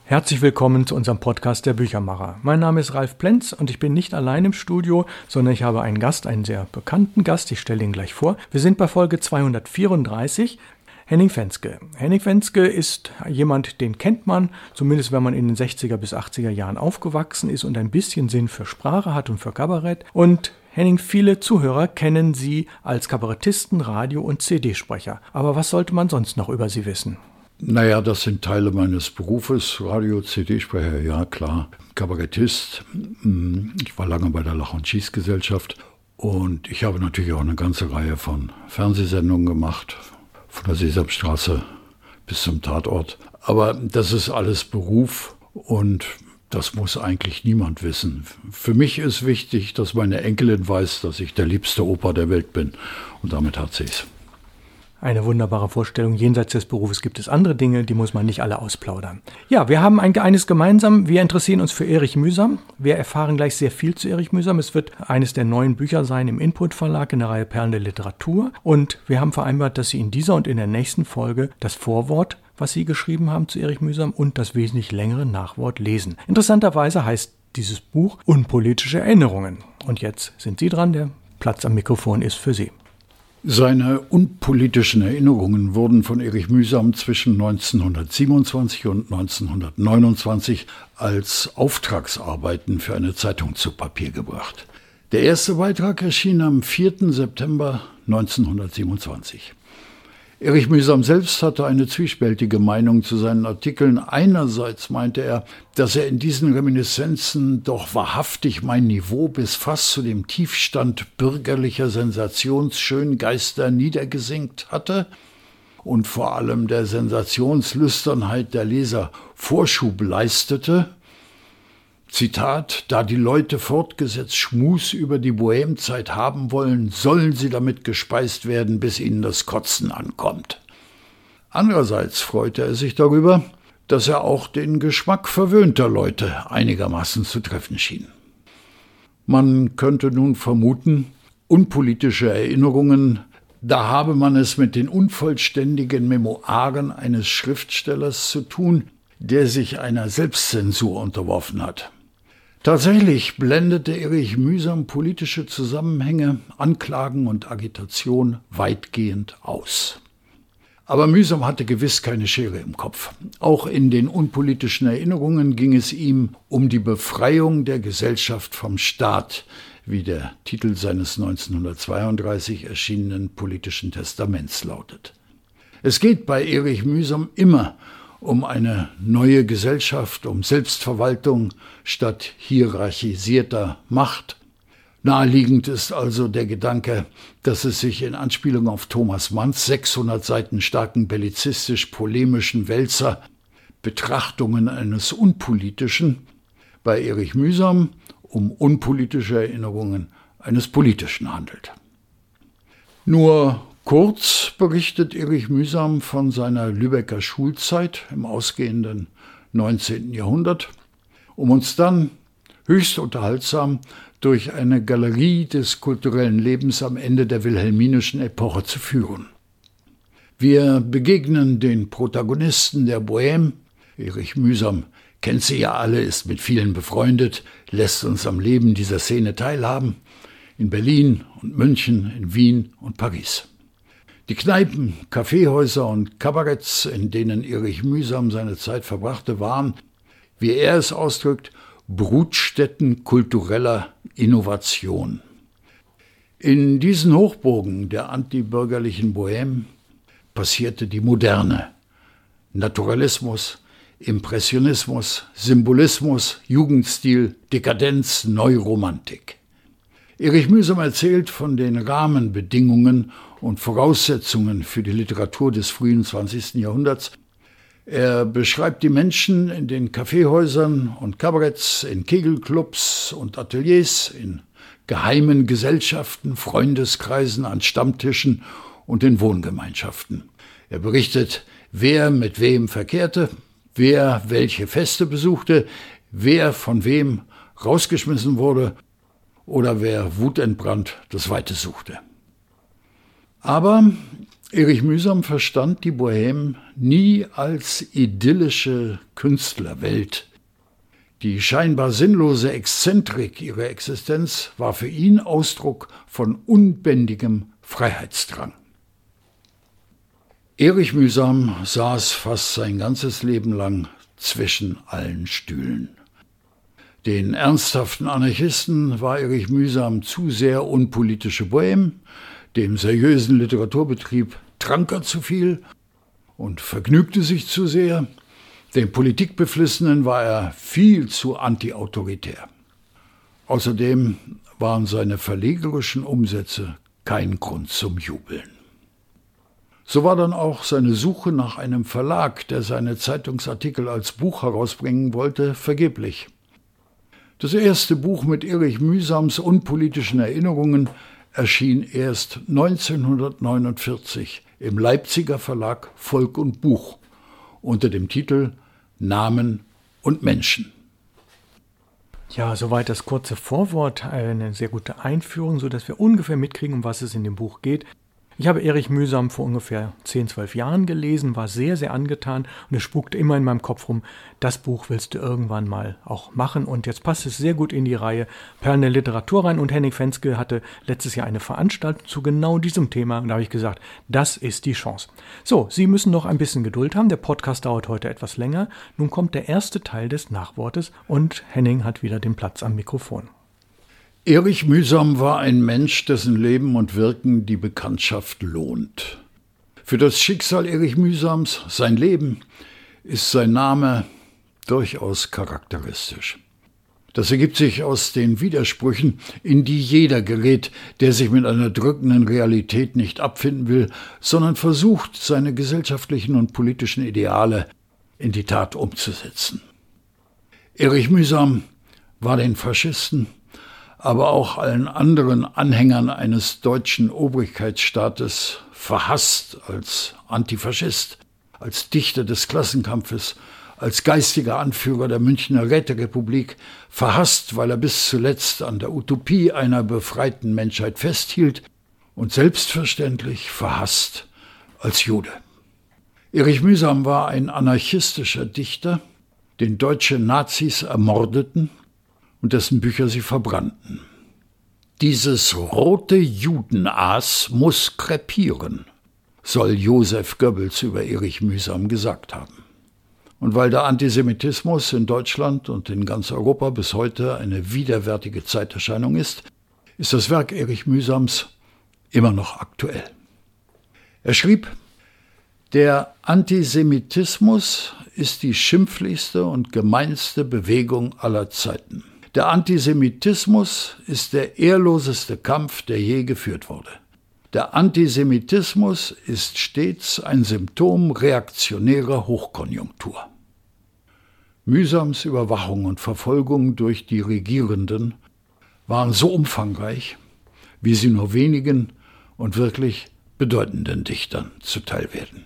Herzlich willkommen zu unserem Podcast der Büchermacher. Mein Name ist Ralf Plenz und ich bin nicht allein im Studio, sondern ich habe einen Gast, einen sehr bekannten Gast. Ich stelle ihn gleich vor. Wir sind bei Folge 234. Henning Fenske. Henning Fenske ist jemand, den kennt man, zumindest wenn man in den 60er bis 80er Jahren aufgewachsen ist und ein bisschen Sinn für Sprache hat und für Kabarett. Und Henning, viele Zuhörer kennen Sie als Kabarettisten, Radio- und CD-Sprecher. Aber was sollte man sonst noch über Sie wissen? Naja, das sind Teile meines Berufes, Radio, CD-Sprecher, ja klar, Kabarettist. Ich war lange bei der Lach- und Schießgesellschaft und ich habe natürlich auch eine ganze Reihe von Fernsehsendungen gemacht, von der Sesamstraße bis zum Tatort. Aber das ist alles Beruf und das muss eigentlich niemand wissen. Für mich ist wichtig, dass meine Enkelin weiß, dass ich der liebste Opa der Welt bin und damit hat sie es. Eine wunderbare Vorstellung. Jenseits des Berufes gibt es andere Dinge, die muss man nicht alle ausplaudern. Ja, wir haben eines gemeinsam. Wir interessieren uns für Erich Mühsam. Wir erfahren gleich sehr viel zu Erich Mühsam. Es wird eines der neuen Bücher sein im Input Verlag in der Reihe Perlen der Literatur. Und wir haben vereinbart, dass Sie in dieser und in der nächsten Folge das Vorwort, was Sie geschrieben haben zu Erich Mühsam, und das wesentlich längere Nachwort lesen. Interessanterweise heißt dieses Buch Unpolitische Erinnerungen. Und jetzt sind Sie dran. Der Platz am Mikrofon ist für Sie. Seine unpolitischen Erinnerungen wurden von Erich Mühsam zwischen 1927 und 1929 als Auftragsarbeiten für eine Zeitung zu Papier gebracht. Der erste Beitrag erschien am 4. September 1927. Erich Mühsam selbst hatte eine zwiespältige Meinung zu seinen Artikeln. Einerseits meinte er, dass er in diesen Reminiszenzen doch wahrhaftig mein Niveau bis fast zu dem Tiefstand bürgerlicher Sensationsschöngeister niedergesenkt hatte und vor allem der Sensationslüsternheit der Leser Vorschub leistete. Zitat, da die Leute fortgesetzt Schmus über die Bohemzeit haben wollen, sollen sie damit gespeist werden, bis ihnen das Kotzen ankommt. Andererseits freute er sich darüber, dass er auch den Geschmack verwöhnter Leute einigermaßen zu treffen schien. Man könnte nun vermuten, unpolitische Erinnerungen, da habe man es mit den unvollständigen Memoiren eines Schriftstellers zu tun, der sich einer Selbstzensur unterworfen hat. Tatsächlich blendete Erich Mühsam politische Zusammenhänge, Anklagen und Agitation weitgehend aus. Aber Mühsam hatte gewiss keine Schere im Kopf. Auch in den unpolitischen Erinnerungen ging es ihm um die Befreiung der Gesellschaft vom Staat, wie der Titel seines 1932 erschienenen politischen Testaments lautet. Es geht bei Erich Mühsam immer um eine neue Gesellschaft, um Selbstverwaltung statt hierarchisierter Macht. Naheliegend ist also der Gedanke, dass es sich in Anspielung auf Thomas Manns 600 Seiten starken bellizistisch-polemischen Wälzer Betrachtungen eines Unpolitischen, bei Erich Mühsam um unpolitische Erinnerungen eines Politischen handelt. Nur kurz berichtet Erich Mühsam von seiner Lübecker Schulzeit im ausgehenden 19. Jahrhundert, um uns dann höchst unterhaltsam durch eine Galerie des kulturellen Lebens am Ende der wilhelminischen Epoche zu führen. Wir begegnen den Protagonisten der Bohème. Erich Mühsam kennt sie ja alle, ist mit vielen befreundet, lässt uns am Leben dieser Szene teilhaben, in Berlin und München, in Wien und Paris. Die Kneipen, Kaffeehäuser und Kabaretts, in denen Erich Mühsam seine Zeit verbrachte, waren, wie er es ausdrückt, Brutstätten kultureller Innovation. In diesen Hochburgen der antibürgerlichen Bohème passierte die Moderne. Naturalismus, Impressionismus, Symbolismus, Jugendstil, Dekadenz, Neuromantik. Erich Mühsam erzählt von den Rahmenbedingungen und Voraussetzungen für die Literatur des frühen 20. Jahrhunderts. Er beschreibt die Menschen in den Kaffeehäusern und Kabaretts, in Kegelclubs und Ateliers, in geheimen Gesellschaften, Freundeskreisen, an Stammtischen und in Wohngemeinschaften. Er berichtet, wer mit wem verkehrte, wer welche Feste besuchte, wer von wem rausgeschmissen wurde oder wer wutentbrannt das Weite suchte. Aber Erich Mühsam verstand die Bohème nie als idyllische Künstlerwelt. Die scheinbar sinnlose Exzentrik ihrer Existenz war für ihn Ausdruck von unbändigem Freiheitsdrang. Erich Mühsam saß fast sein ganzes Leben lang zwischen allen Stühlen. Den ernsthaften Anarchisten war Erich Mühsam zu sehr unpolitische Bohème, dem seriösen Literaturbetrieb trank er zu viel und vergnügte sich zu sehr, dem Politikbeflissenen war er viel zu antiautoritär. Außerdem waren seine verlegerischen Umsätze kein Grund zum Jubeln. So war dann auch seine Suche nach einem Verlag, der seine Zeitungsartikel als Buch herausbringen wollte, vergeblich. Das erste Buch mit Erich Mühsams unpolitischen Erinnerungen erschien erst 1949 im Leipziger Verlag Volk und Buch unter dem Titel Namen und Menschen. Ja, soweit das kurze Vorwort, eine sehr gute Einführung, sodass wir ungefähr mitkriegen, um was es in dem Buch geht. Ich habe Erich Mühsam vor ungefähr 10, 12 Jahren gelesen, war sehr, sehr angetan und es spukte immer in meinem Kopf rum, das Buch willst du irgendwann mal auch machen und jetzt passt es sehr gut in die Reihe Perlen der Literatur rein und Henning Fenske hatte letztes Jahr eine Veranstaltung zu genau diesem Thema und da habe ich gesagt, das ist die Chance. So, Sie müssen noch ein bisschen Geduld haben, der Podcast dauert heute etwas länger, nun kommt der erste Teil des Nachwortes und Henning hat wieder den Platz am Mikrofon. Erich Mühsam war ein Mensch, dessen Leben und Wirken die Bekanntschaft lohnt. Für das Schicksal Erich Mühsams, sein Leben, ist sein Name durchaus charakteristisch. Das ergibt sich aus den Widersprüchen, in die jeder gerät, der sich mit einer drückenden Realität nicht abfinden will, sondern versucht, seine gesellschaftlichen und politischen Ideale in die Tat umzusetzen. Erich Mühsam war den Faschisten, aber auch allen anderen Anhängern eines deutschen Obrigkeitsstaates verhasst als Antifaschist, als Dichter des Klassenkampfes, als geistiger Anführer der Münchner Räterepublik, verhasst, weil er bis zuletzt an der Utopie einer befreiten Menschheit festhielt und selbstverständlich verhasst als Jude. Erich Mühsam war ein anarchistischer Dichter, den deutsche Nazis ermordeten und dessen Bücher sie verbrannten. Dieses rote Judenaas muss krepieren, soll Joseph Goebbels über Erich Mühsam gesagt haben. Und weil der Antisemitismus in Deutschland und in ganz Europa bis heute eine widerwärtige Zeiterscheinung ist das Werk Erich Mühsams immer noch aktuell. Er schrieb: Der Antisemitismus ist die schimpflichste und gemeinste Bewegung aller Zeiten. Der Antisemitismus ist der ehrloseste Kampf, der je geführt wurde. Der Antisemitismus ist stets ein Symptom reaktionärer Hochkonjunktur. Mühsams Überwachung und Verfolgung durch die Regierenden waren so umfangreich, wie sie nur wenigen und wirklich bedeutenden Dichtern zuteil werden.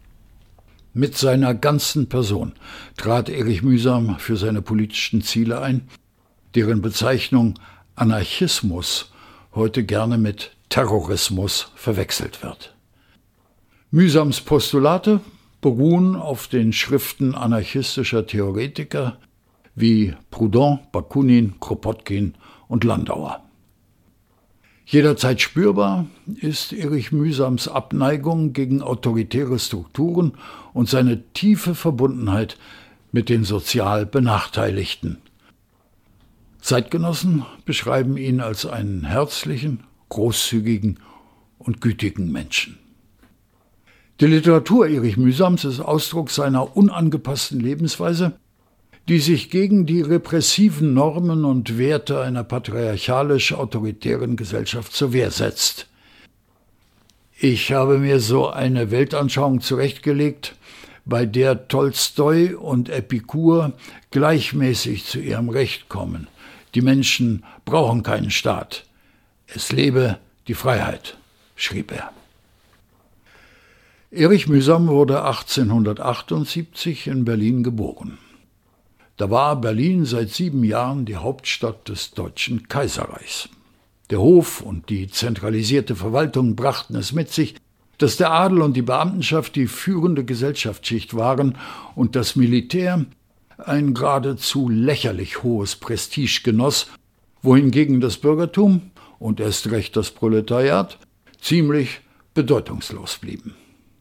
Mit seiner ganzen Person trat Erich Mühsam für seine politischen Ziele ein, deren Bezeichnung Anarchismus heute gerne mit Terrorismus verwechselt wird. Mühsams Postulate beruhen auf den Schriften anarchistischer Theoretiker wie Proudhon, Bakunin, Kropotkin und Landauer. Jederzeit spürbar ist Erich Mühsams Abneigung gegen autoritäre Strukturen und seine tiefe Verbundenheit mit den sozial Benachteiligten. Zeitgenossen beschreiben ihn als einen herzlichen, großzügigen und gütigen Menschen. Die Literatur Erich Mühsams ist Ausdruck seiner unangepassten Lebensweise, die sich gegen die repressiven Normen und Werte einer patriarchalisch-autoritären Gesellschaft zur Wehr setzt. Ich habe mir so eine Weltanschauung zurechtgelegt, bei der Tolstoi und Epikur gleichmäßig zu ihrem Recht kommen. Die Menschen brauchen keinen Staat. Es lebe die Freiheit, schrieb er. Erich Mühsam wurde 1878 in Berlin geboren. Da war Berlin seit 7 Jahren die Hauptstadt des Deutschen Kaiserreichs. Der Hof und die zentralisierte Verwaltung brachten es mit sich, dass der Adel und die Beamtenschaft die führende Gesellschaftsschicht waren und das Militär ein geradezu lächerlich hohes Prestige genoss, wohingegen das Bürgertum und erst recht das Proletariat ziemlich bedeutungslos blieben.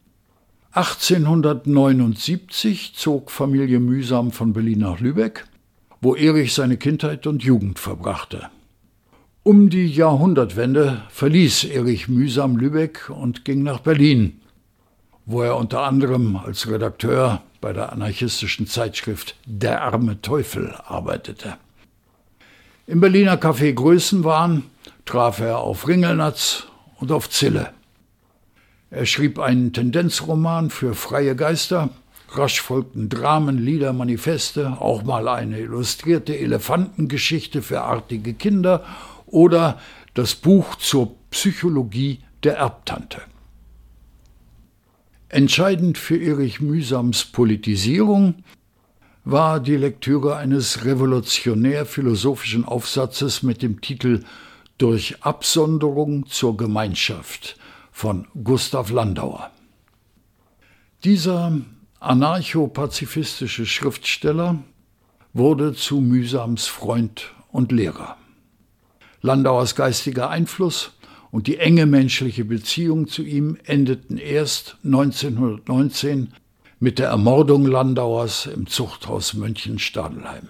1879 zog Familie Mühsam von Berlin nach Lübeck, wo Erich seine Kindheit und Jugend verbrachte. Um die Jahrhundertwende verließ Erich Mühsam Lübeck und ging nach Berlin, wo er unter anderem als Redakteur bei der anarchistischen Zeitschrift Der arme Teufel arbeitete. Im Berliner Café Größenwahn traf er auf Ringelnatz und auf Zille. Er schrieb einen Tendenzroman für freie Geister, rasch folgten Dramen, Lieder, Manifeste, auch mal eine illustrierte Elefantengeschichte für artige Kinder oder das Buch zur Psychologie der Erbtante. Entscheidend für Erich Mühsams Politisierung war die Lektüre eines revolutionär-philosophischen Aufsatzes mit dem Titel »Durch Absonderung zur Gemeinschaft« von Gustav Landauer. Dieser anarcho-pazifistische Schriftsteller wurde zu Mühsams Freund und Lehrer. Landauers geistiger Einfluss und die enge menschliche Beziehung zu ihm endeten erst 1919 mit der Ermordung Landauers im Zuchthaus Mönchenstadelheim.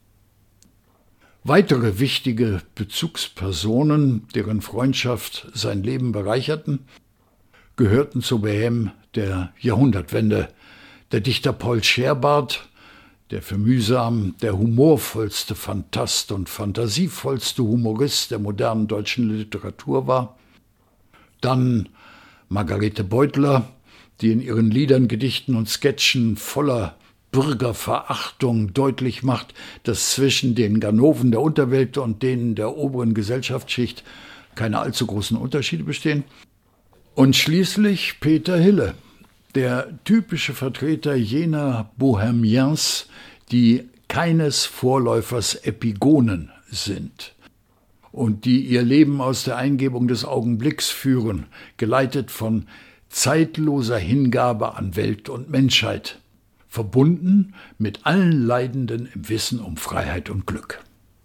Weitere wichtige Bezugspersonen, deren Freundschaft sein Leben bereicherten, gehörten zur Bohème der Jahrhundertwende der Dichter Paul Scherbart, der für Mühsam der humorvollste Phantast und fantasievollste Humorist der modernen deutschen Literatur war, dann Margarete Beutler, die in ihren Liedern, Gedichten und Sketchen voller Bürgerverachtung deutlich macht, dass zwischen den Ganoven der Unterwelt und denen der oberen Gesellschaftsschicht keine allzu großen Unterschiede bestehen. Und schließlich Peter Hille, der typische Vertreter jener Bohemiens, die keines Vorläufers Epigonen sind und die ihr Leben aus der Eingebung des Augenblicks führen, geleitet von zeitloser Hingabe an Welt und Menschheit, verbunden mit allen Leidenden im Wissen um Freiheit und Glück.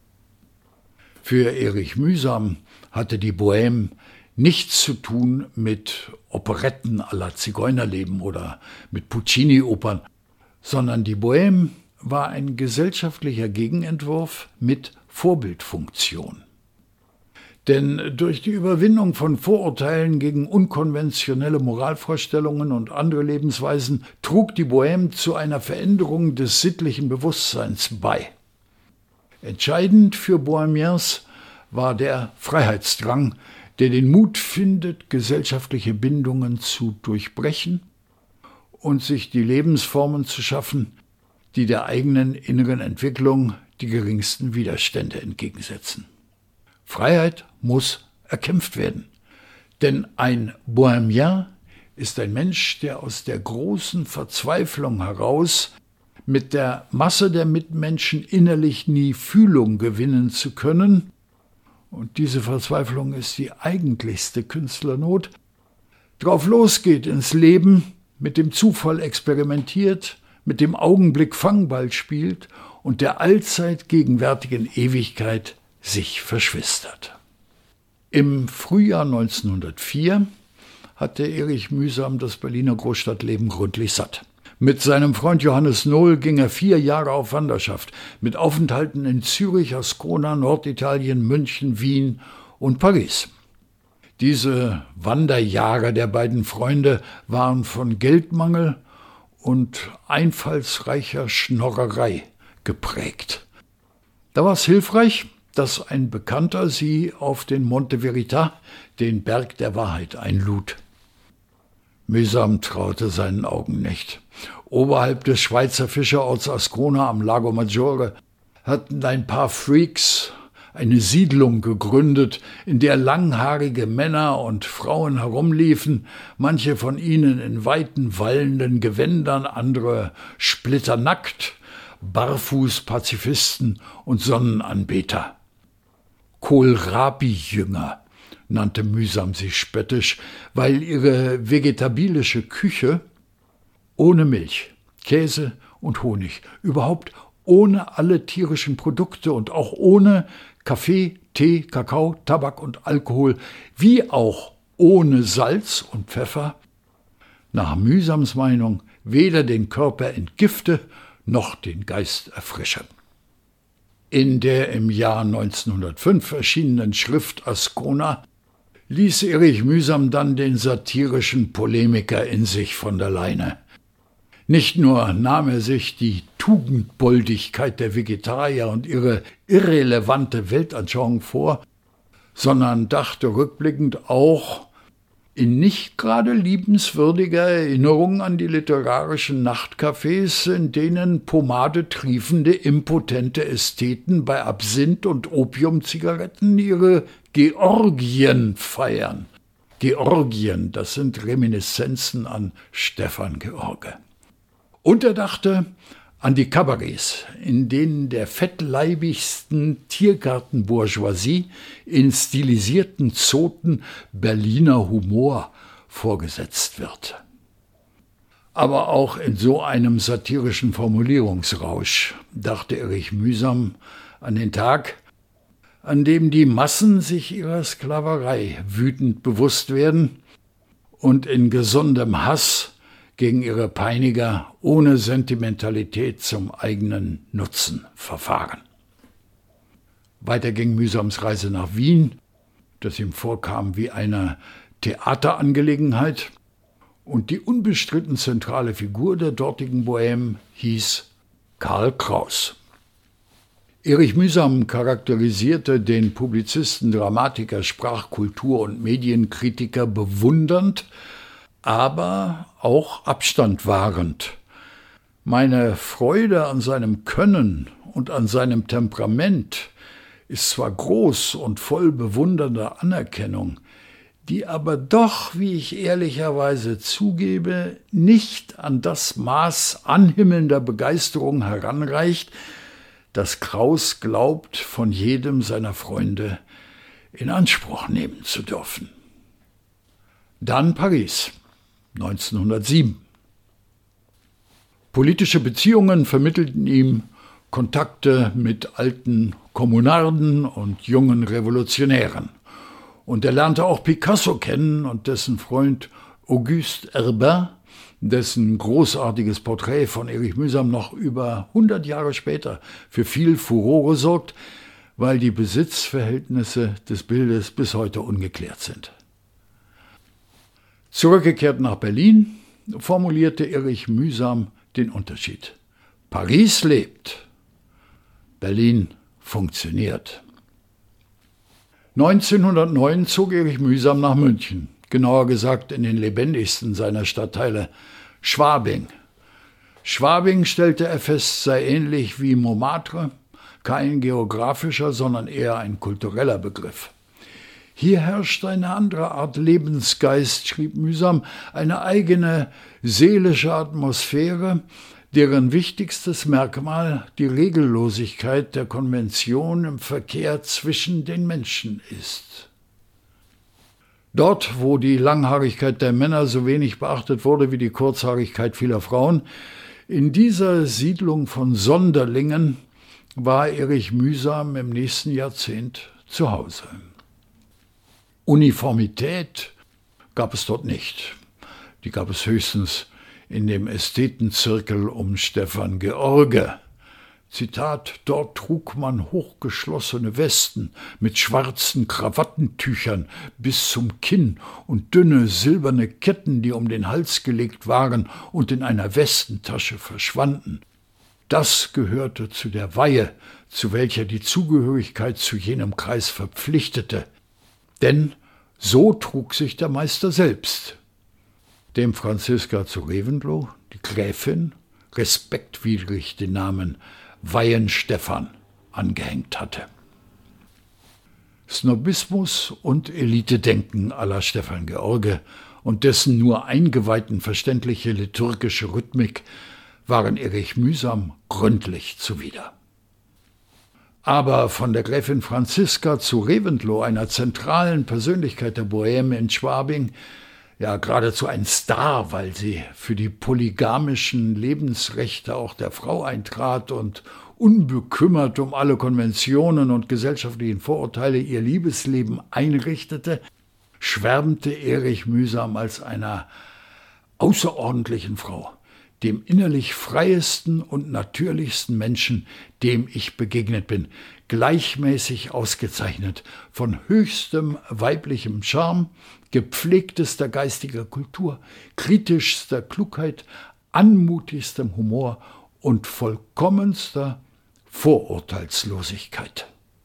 Für Erich Mühsam hatte die Bohème nichts zu tun mit Operetten à la Zigeunerleben oder mit Puccini-Opern, sondern die Bohème war ein gesellschaftlicher Gegenentwurf mit Vorbildfunktion. Denn durch die Überwindung von Vorurteilen gegen unkonventionelle Moralvorstellungen und andere Lebensweisen trug die Bohème zu einer Veränderung des sittlichen Bewusstseins bei. Entscheidend für Bohemiens war der Freiheitsdrang, der den Mut findet, gesellschaftliche Bindungen zu durchbrechen und sich die Lebensformen zu schaffen, die der eigenen inneren Entwicklung die geringsten Widerstände entgegensetzen. Freiheit muss erkämpft werden, denn ein Bohemien ist ein Mensch, der aus der großen Verzweiflung heraus mit der Masse der Mitmenschen innerlich nie Fühlung gewinnen zu können, und diese Verzweiflung ist die eigentlichste Künstlernot, drauf losgeht ins Leben, mit dem Zufall experimentiert, mit dem Augenblick Fangball spielt und der allzeit gegenwärtigen Ewigkeit sich verschwistert. Im Frühjahr 1904 hatte Erich Mühsam das Berliner Großstadtleben gründlich satt. Mit seinem Freund Johannes Nohl ging er 4 Jahre auf Wanderschaft, mit Aufenthalten in Zürich, Ascona, Norditalien, München, Wien und Paris. Diese Wanderjahre der beiden Freunde waren von Geldmangel und einfallsreicher Schnorrerei geprägt. Da war es hilfreich, dass ein Bekannter sie auf den Monte Verita, den Berg der Wahrheit, einlud. Mühsam traute seinen Augen nicht. Oberhalb des Schweizer Fischerorts Ascona am Lago Maggiore hatten ein paar Freaks eine Siedlung gegründet, in der langhaarige Männer und Frauen herumliefen, manche von ihnen in weiten, wallenden Gewändern, andere splitternackt, Barfuß-Pazifisten und Sonnenanbeter. Kohlrabi-Jünger, nannte Mühsam sie spöttisch, weil ihre vegetabilische Küche ohne Milch, Käse und Honig, überhaupt ohne alle tierischen Produkte und auch ohne Kaffee, Tee, Kakao, Tabak und Alkohol, wie auch ohne Salz und Pfeffer, nach Mühsams Meinung weder den Körper entgifte noch den Geist erfrische. In der im Jahr 1905 erschienenen Schrift Ascona ließ Erich Mühsam dann den satirischen Polemiker in sich von der Leine. Nicht nur nahm er sich die Tugendboldigkeit der Vegetarier und ihre irrelevante Weltanschauung vor, sondern dachte rückblickend auch in nicht gerade liebenswürdiger Erinnerung an die literarischen Nachtcafés, in denen pomadetriefende, impotente Ästheten bei Absinth und Opiumzigaretten ihre Georgien feiern. Georgien, das sind Reminiszenzen an Stefan George. Und er dachte an die Kabarets, in denen der fettleibigsten Tiergartenbourgeoisie in stilisierten Zoten Berliner Humor vorgesetzt wird. Aber auch in so einem satirischen Formulierungsrausch dachte Erich Mühsam an den Tag, an dem die Massen sich ihrer Sklaverei wütend bewusst werden und in gesundem Hass gegen ihre Peiniger ohne Sentimentalität zum eigenen Nutzen verfahren. Weiter ging Mühsams Reise nach Wien, das ihm vorkam wie eine Theaterangelegenheit, und die unbestritten zentrale Figur der dortigen Bohème hieß Karl Kraus. Erich Mühsam charakterisierte den Publizisten, Dramatiker, Sprachkultur- und Medienkritiker bewundernd, aber auch Abstand wahrend. Meine Freude an seinem Können und an seinem Temperament ist zwar groß und voll bewundernder Anerkennung, die aber doch, wie ich ehrlicherweise zugebe, nicht an das Maß anhimmelnder Begeisterung heranreicht, das Kraus glaubt, von jedem seiner Freunde in Anspruch nehmen zu dürfen. Dann Paris. 1907. Politische Beziehungen vermittelten ihm Kontakte mit alten Kommunarden und jungen Revolutionären. Und er lernte auch Picasso kennen und dessen Freund Auguste Herbin, dessen großartiges Porträt von Erich Mühsam noch über 100 Jahre später für viel Furore sorgt, weil die Besitzverhältnisse des Bildes bis heute ungeklärt sind. Zurückgekehrt nach Berlin, formulierte Erich Mühsam den Unterschied. Paris lebt, Berlin funktioniert. 1909 zog Erich Mühsam nach München, genauer gesagt in den lebendigsten seiner Stadtteile, Schwabing. Schwabing, stellte er fest, sei ähnlich wie Montmartre, kein geografischer, sondern eher ein kultureller Begriff. Hier herrscht eine andere Art Lebensgeist, schrieb Mühsam, eine eigene seelische Atmosphäre, deren wichtigstes Merkmal die Regellosigkeit der Konvention im Verkehr zwischen den Menschen ist. Dort, wo die Langhaarigkeit der Männer so wenig beachtet wurde wie die Kurzhaarigkeit vieler Frauen, in dieser Siedlung von Sonderlingen war Erich Mühsam im nächsten Jahrzehnt zu Hause. Uniformität gab es dort nicht. Die gab es höchstens in dem Ästhetenzirkel um Stefan George. Zitat, dort trug man hochgeschlossene Westen mit schwarzen Krawattentüchern bis zum Kinn und dünne silberne Ketten, die um den Hals gelegt waren und in einer Westentasche verschwanden. Das gehörte zu der Weihe, zu welcher die Zugehörigkeit zu jenem Kreis verpflichtete. Denn so trug sich der Meister selbst, dem Franziska zu Reventlow, die Gräfin, respektwidrig den Namen Weihenstephan angehängt hatte. Snobismus und Elitedenken à la Stefan George und dessen nur Eingeweihten verständliche liturgische Rhythmik waren Erich Mühsam gründlich zuwider. Aber von der Gräfin Franziska zu Reventlow, einer zentralen Persönlichkeit der Bohème in Schwabing, ja geradezu ein Star, weil sie für die polygamischen Lebensrechte auch der Frau eintrat und unbekümmert um alle Konventionen und gesellschaftlichen Vorurteile ihr Liebesleben einrichtete, schwärmte Erich Mühsam als einer außerordentlichen Frau, dem innerlich freiesten und natürlichsten Menschen, dem ich begegnet bin, gleichmäßig ausgezeichnet, von höchstem weiblichem Charme, gepflegtester geistiger Kultur, kritischster Klugheit, anmutigstem Humor und vollkommenster Vorurteilslosigkeit.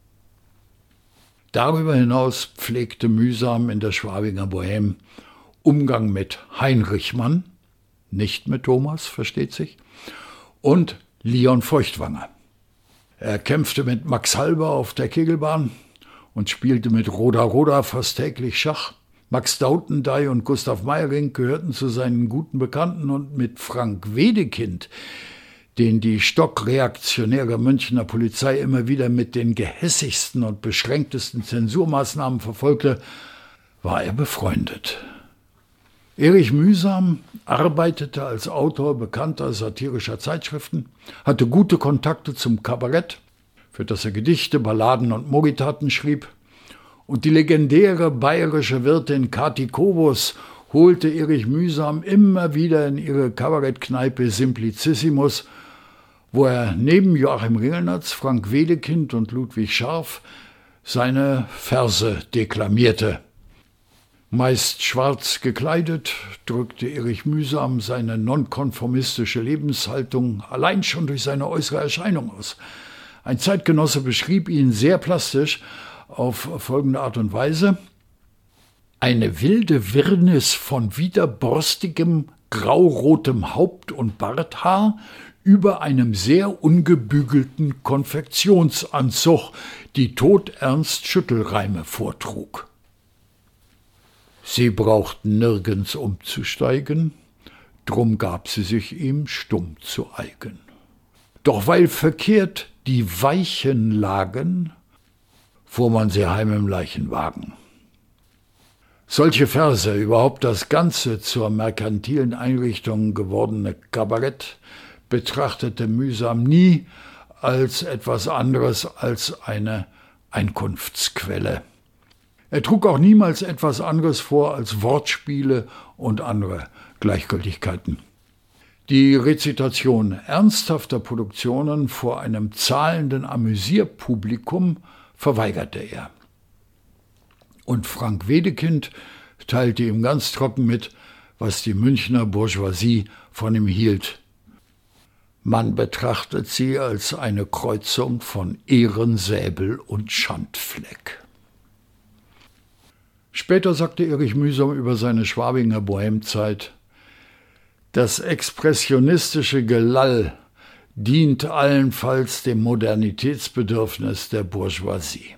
Darüber hinaus pflegte Mühsam in der Schwabinger Bohème Umgang mit Heinrich Mann, nicht mit Thomas, versteht sich, und Leon Feuchtwanger. Er kämpfte mit Max Halber auf der Kegelbahn und spielte mit Roda Roda fast täglich Schach. Max Dautendey und Gustav Meyerinck gehörten zu seinen guten Bekannten und mit Frank Wedekind, den die stockreaktionäre Münchner Polizei immer wieder mit den gehässigsten und beschränktesten Zensurmaßnahmen verfolgte, war er befreundet. Erich Mühsam arbeitete als Autor bekannter satirischer Zeitschriften, hatte gute Kontakte zum Kabarett, für das er Gedichte, Balladen und Mogitaten schrieb, und die legendäre bayerische Wirtin Kathi Kobus holte Erich Mühsam immer wieder in ihre Kabarettkneipe Simplicissimus, wo er neben Joachim Ringelnatz, Frank Wedekind und Ludwig Scharf seine Verse deklamierte. Meist schwarz gekleidet, drückte Erich Mühsam seine nonkonformistische Lebenshaltung allein schon durch seine äußere Erscheinung aus. Ein Zeitgenosse beschrieb ihn sehr plastisch auf folgende Art und Weise: Eine wilde Wirrnis von widerborstigem, graurotem Haupt- und Barthaar über einem sehr ungebügelten Konfektionsanzug, die todernst Schüttelreime vortrug. Sie brauchten nirgends umzusteigen, drum gab sie sich ihm stumm zu eigen. Doch weil verkehrt die Weichen lagen, fuhr man sie heim im Leichenwagen. Solche Verse, überhaupt das ganze zur merkantilen Einrichtung gewordene Kabarett, betrachtete Mühsam nie als etwas anderes als eine Einkunftsquelle. Er trug auch niemals etwas anderes vor als Wortspiele und andere Gleichgültigkeiten. Die Rezitation ernsthafter Produktionen vor einem zahlenden Amüsierpublikum verweigerte er. Und Frank Wedekind teilte ihm ganz trocken mit, was die Münchner Bourgeoisie von ihm hielt. Man betrachtet sie als eine Kreuzung von Ehrensäbel und Schandfleck. Später sagte Erich Mühsam über seine Schwabinger Bohème-Zeit: Das expressionistische Gelall dient allenfalls dem Modernitätsbedürfnis der Bourgeoisie.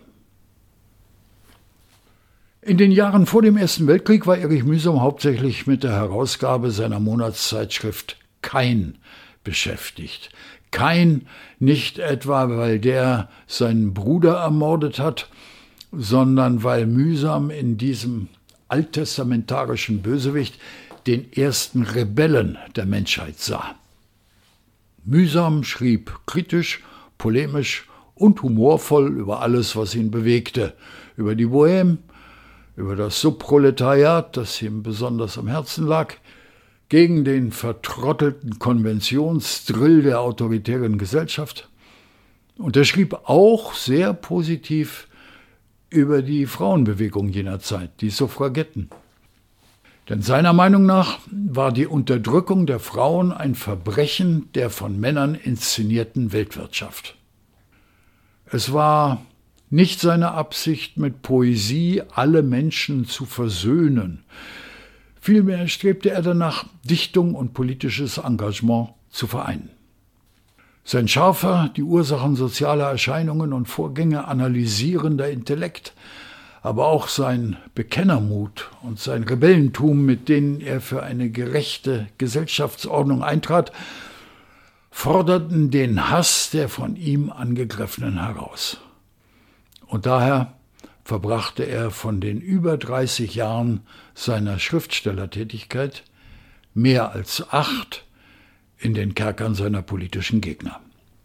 In den Jahren vor dem Ersten Weltkrieg war Erich Mühsam hauptsächlich mit der Herausgabe seiner Monatszeitschrift Kein beschäftigt. Kein nicht etwa, weil der seinen Bruder ermordet hat, sondern weil Mühsam in diesem alttestamentarischen Bösewicht den ersten Rebellen der Menschheit sah. Mühsam schrieb kritisch, polemisch und humorvoll über alles, was ihn bewegte, über die Bohème, über das Subproletariat, das ihm besonders am Herzen lag, gegen den vertrottelten Konventionsdrill der autoritären Gesellschaft. Und er schrieb auch sehr positiv über die Frauenbewegung jener Zeit, die Suffragetten. Denn seiner Meinung nach war die Unterdrückung der Frauen ein Verbrechen der von Männern inszenierten Weltwirtschaft. Es war nicht seine Absicht, mit Poesie alle Menschen zu versöhnen. Vielmehr strebte er danach, Dichtung und politisches Engagement zu vereinen. Sein scharfer, die Ursachen sozialer Erscheinungen und Vorgänge analysierender Intellekt, aber auch sein Bekennermut und sein Rebellentum, mit denen er für eine gerechte Gesellschaftsordnung eintrat, forderten den Hass der von ihm Angegriffenen heraus. Und daher verbrachte er von den über 30 Jahren seiner Schriftstellertätigkeit mehr als 8 in den Kerkern seiner politischen Gegner.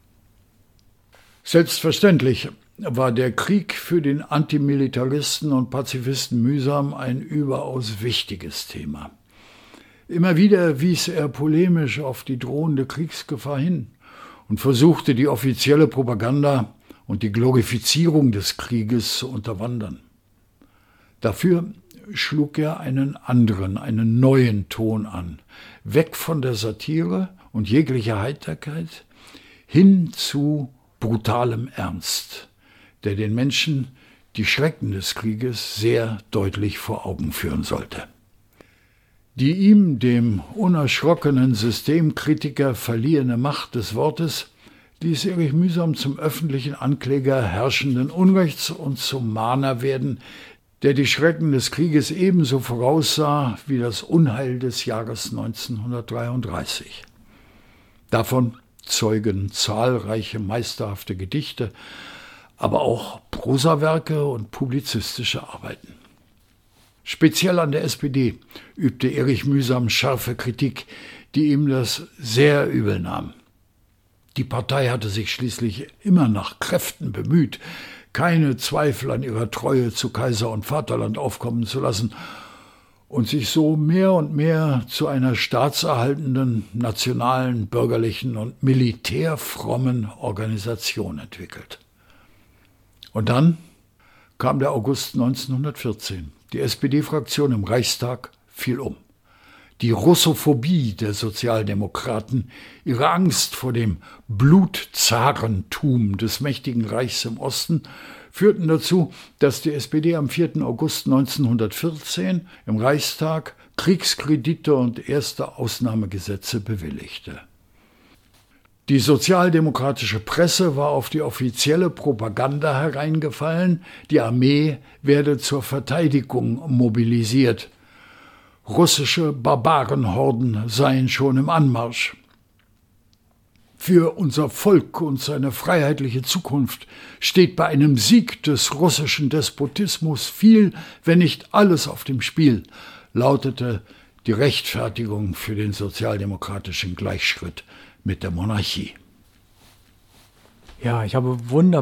Selbstverständlich war der Krieg für den Antimilitaristen und Pazifisten Mühsam ein überaus wichtiges Thema. Immer wieder wies er polemisch auf die drohende Kriegsgefahr hin und versuchte, die offizielle Propaganda und die Glorifizierung des Krieges zu unterwandern. Dafür schlug er einen neuen Ton an, weg von der Satire und jeglicher Heiterkeit hin zu brutalem Ernst, der den Menschen die Schrecken des Krieges sehr deutlich vor Augen führen sollte. Die ihm, dem unerschrockenen Systemkritiker, verliehene Macht des Wortes ließ Erich Mühsam zum öffentlichen Ankläger herrschenden Unrechts und zum Mahner werden, der die Schrecken des Krieges ebenso voraussah wie das Unheil des Jahres 1933. Davon zeugen zahlreiche meisterhafte Gedichte, aber auch Prosawerke und publizistische Arbeiten. Speziell an der SPD übte Erich Mühsam scharfe Kritik, die ihm das sehr übel nahm. Die Partei hatte sich schließlich immer nach Kräften bemüht, keine Zweifel an ihrer Treue zu Kaiser und Vaterland aufkommen zu lassen und sich so mehr und mehr zu einer staatserhaltenden, nationalen, bürgerlichen und militärfrommen Organisation entwickelt. Und dann kam der August 1914. Die SPD-Fraktion im Reichstag fiel um. Die Russophobie der Sozialdemokraten, ihre Angst vor dem Blutzarentum des mächtigen Reichs im Osten führten dazu, dass die SPD am 4. August 1914 im Reichstag Kriegskredite und erste Ausnahmegesetze bewilligte. Die sozialdemokratische Presse war auf die offizielle Propaganda hereingefallen, die Armee werde zur Verteidigung mobilisiert. Russische Barbarenhorden seien schon im Anmarsch. Für unser Volk und seine freiheitliche Zukunft steht bei einem Sieg des russischen Despotismus viel, wenn nicht alles auf dem Spiel, lautete die Rechtfertigung für den sozialdemokratischen Gleichschritt mit der Monarchie. Ja, ich habe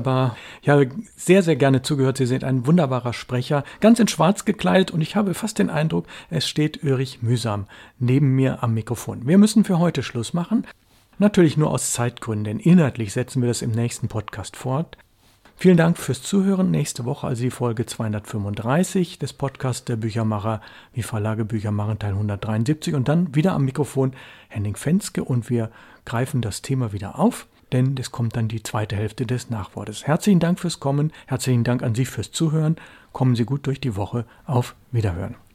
sehr, sehr gerne zugehört. Sie sind ein wunderbarer Sprecher, ganz in schwarz gekleidet und ich habe fast den Eindruck, es steht Erich Mühsam neben mir am Mikrofon. Wir müssen für heute Schluss machen. Natürlich nur aus Zeitgründen, denn inhaltlich setzen wir das im nächsten Podcast fort. Vielen Dank fürs Zuhören. Nächste Woche also die Folge 235 des Podcasts der Büchermacher, wie Verlage Bücher machen, Teil 173. Und dann wieder am Mikrofon Henning Fenske und wir greifen das Thema wieder auf, denn es kommt dann die zweite Hälfte des Nachwortes. Herzlichen Dank fürs Kommen, herzlichen Dank an Sie fürs Zuhören. Kommen Sie gut durch die Woche. Auf Wiederhören.